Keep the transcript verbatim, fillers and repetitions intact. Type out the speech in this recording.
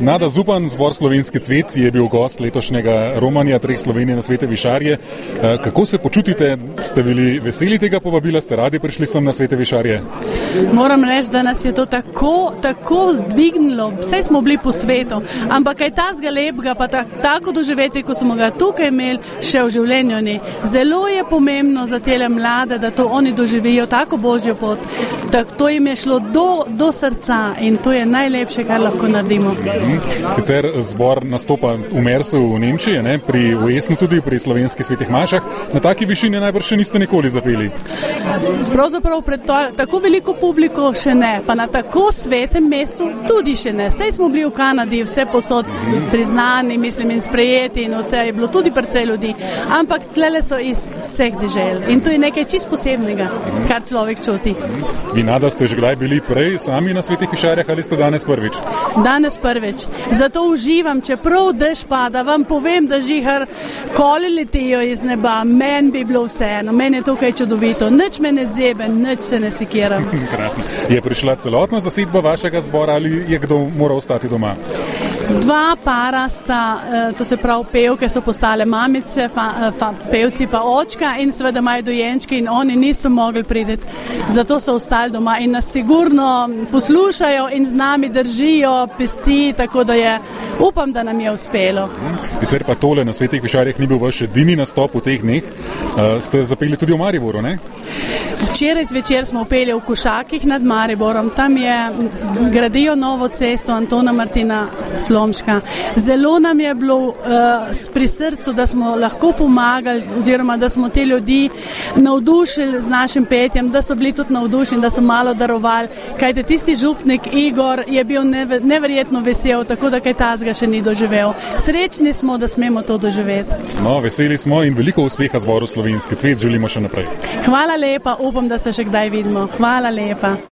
Nada Zupan, zbor Slovenski cvet, je bil gost letošnjega romanja Treh Slovenije na Svete Višarje. Kako se počutite? Ste bili veseli tega povabila? Ste radi prišli sem na Svete Višarje? Moram reči, da nas je to tako, tako zdvignilo. Vse smo bili po svetu, ampak kaj tazga lepega, pa tak, tako doživeti, ko smo ga tukaj imeli, še v življenju ni. Zelo je pomembno za tele mlade, da to oni doživijo tako božjo pot. Tak, to jim je šlo do, do srca in to je najlepše, kar lahko naredimo. Sicer zbor nastopa v Mersu v Nemčiji, ne? Pri v Esnu tudi, pri slovenskih svetih mašah. Na taki višini najbrž še niste nikoli zapeli. Pravzaprav pred to, tako veliko publiko še ne, pa na tako svetem mestu tudi še ne. Sej smo bili v Kanadi, vse posod priznani, mislim, in sprejeti in vse je bilo tudi precej ljudi. Ampak tlele so iz vseh dežel in to je nekaj čist posebnega, kar človek čuti. Vi, Nada, ste že kdaj bili prej sami na Svetih Višarjah ali ste danes prvič? Danes prvič. Zato uživam, čeprav dež pada, vam povem, da žihar koli letijo iz neba. Meni bi bilo vseeno, meni je tukaj čudovito. Nič me ne zebe, nič se ne sikiram. Krasno. Je prišla celotna zasedba vašega zbora ali je kdo moral ostati doma? Dva para sta, to se pravi pevke so postale mamice, fa, fa, pevci pa očka in seveda imajo dojenčki in oni niso mogli priti. Zato so ostali doma in nas sigurno poslušajo in z nami držijo pesti, tako da je, upam, da nam je uspelo. Sicer pa tole na Svetih Višarjah ni bil vaš edini nastop v teh dneh. Uh, ste zapeli tudi v Mariboru, ne? Včeraj zvečer smo peli v Košakih nad Mariborom. Tam je, gradijo novo cesto Antona Martina Slomška. Zelo nam je bilo uh, pri srcu, da smo lahko pomagali oziroma da smo te ljudi navdušili z našim petjem, da so bili tudi navdušeni, da so malo darovali. Kajte tisti župnik Igor je bil neve, neverjetno vesel, tako da kaj tazga še ni doživel. Srečni smo, da smemo to doživeti. No, veseli smo in veliko uspeha zboru Slovenski cvet želimo še naprej. Hvala lepa, upam, da se še kdaj vidimo. Hvala lepa.